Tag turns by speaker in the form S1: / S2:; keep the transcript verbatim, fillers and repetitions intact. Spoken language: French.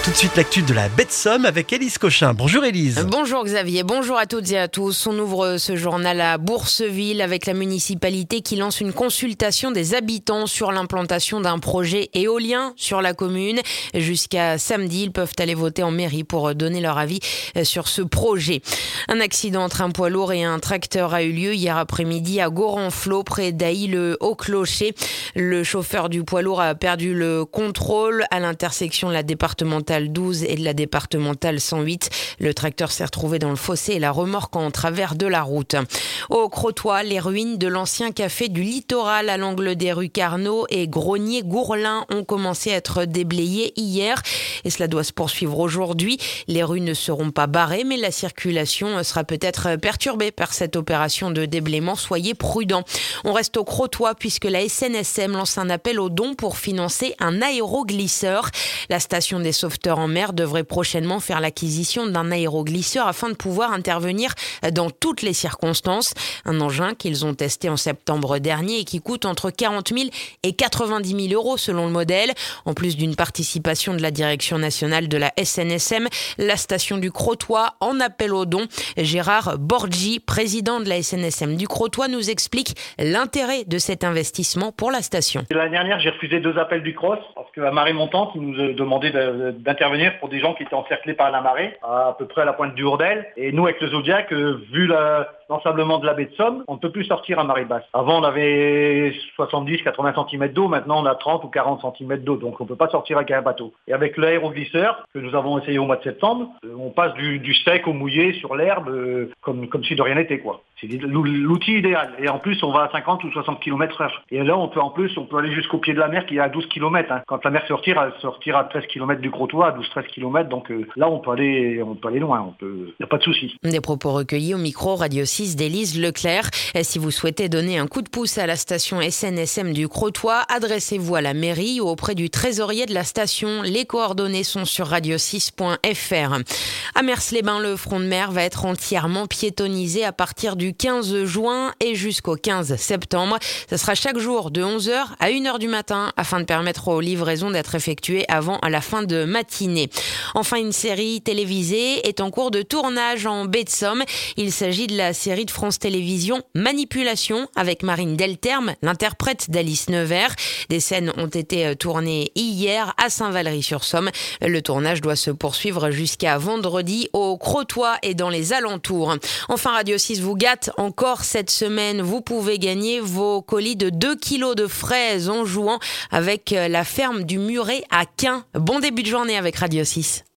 S1: Tout de suite l'actu de la baie de Somme avec Élise Cochin. Bonjour Élise.
S2: Bonjour Xavier, bonjour à toutes et à tous. On ouvre ce journal à Bourseville avec la municipalité qui lance une consultation des habitants sur l'implantation d'un projet éolien sur la commune. Jusqu'à samedi, ils peuvent aller voter en mairie pour donner leur avis sur ce projet. Un accident entre un poids lourd et un tracteur a eu lieu hier après-midi à Gorenflot, près d'Ailly-le-Haut-Clocher. Le chauffeur du poids lourd a perdu le contrôle à l'intersection de la départementale douze et de la départementale cent huit. Le tracteur s'est retrouvé dans le fossé et la remorque en travers de la route. Au Crotoy, les ruines de l'ancien café du Littoral à l'angle des rues Carnot et Grognier-Gourlin ont commencé à être déblayées hier et cela doit se poursuivre aujourd'hui. Les rues ne seront pas barrées mais la circulation sera peut-être perturbée par cette opération de déblaiement. Soyez prudents. On reste au Crotoy puisque la S N S M lance un appel aux dons pour financer un aéroglisseur. La station des sauveteurs en mer devrait prochainement faire l'acquisition d'un aéroglisseur afin de pouvoir intervenir dans toutes les circonstances. Un engin qu'ils ont testé en septembre dernier et qui coûte entre quarante mille et quatre-vingt-dix mille euros selon le modèle. En plus d'une participation de la direction nationale de la S N S M, la station du Crotoy en appel aux dons. Gérard Borgi, président de la S N S M du Crotoy, nous explique l'intérêt de cet investissement pour la station.
S3: L'année dernière, j'ai refusé deux appels du Cross parce qu'à marée montante, ils nous demandaient d'intervenir pour des gens qui étaient encerclés par la marée, à peu près à la pointe du Hourdel. Et nous, avec le Zodiac, euh, vu la, l'ensablement de la baie de Somme, on ne peut plus sortir à marée basse. Avant, on avait soixante-dix à quatre-vingts centimètres d'eau. Maintenant, on a trente ou quarante centimètres d'eau. Donc, on ne peut pas sortir avec un bateau. Et avec l'aéroglisseur, que nous avons essayé au mois de septembre, euh, on passe du, du sec au mouillé sur l'herbe, euh, comme, comme si de rien n'était, quoi. C'est l'outil idéal. Et en plus, on va à cinquante ou soixante kilomètres heure. Et là, on peut, en plus, on peut aller jusqu'au pied de la mer qui est à douze kilomètres. Hein. Quand la mer se retire, elle se retire à treize kilomètres du Crotoy, à douze à treize kilomètres. Donc euh, là, on peut aller, on peut aller loin. On peut, il n'y a pas de souci.
S2: Des propos recueillis au micro Radio six d'Élise Leclerc. Et si vous souhaitez donner un coup de pouce à la station S N S M du Crotoy, adressez-vous à la mairie ou auprès du trésorier de la station. Les coordonnées sont sur radio six point f r. À Mers-les-Bains, le front de mer va être entièrement piétonnisé à partir du quinze juin et jusqu'au quinze septembre. Ce sera chaque jour de onze heures à une heure du matin afin de permettre aux livraisons d'être effectuées avant la fin de matinée. Enfin, une série télévisée est en cours de tournage en baie de Somme. Il s'agit de la série de France Télévisions Manipulation avec Marine Delterme, l'interprète d'Alice Nevers. Des scènes ont été tournées hier à Saint-Valery-sur-Somme. Le tournage doit se poursuivre jusqu'à vendredi au Crotoy et dans les alentours. Enfin, Radio six vous gâte encore cette semaine. Vous pouvez gagner vos colis de deux kilos de fraises en jouant avec la ferme du Muret à Quin. Bon début de journée avec Radio six.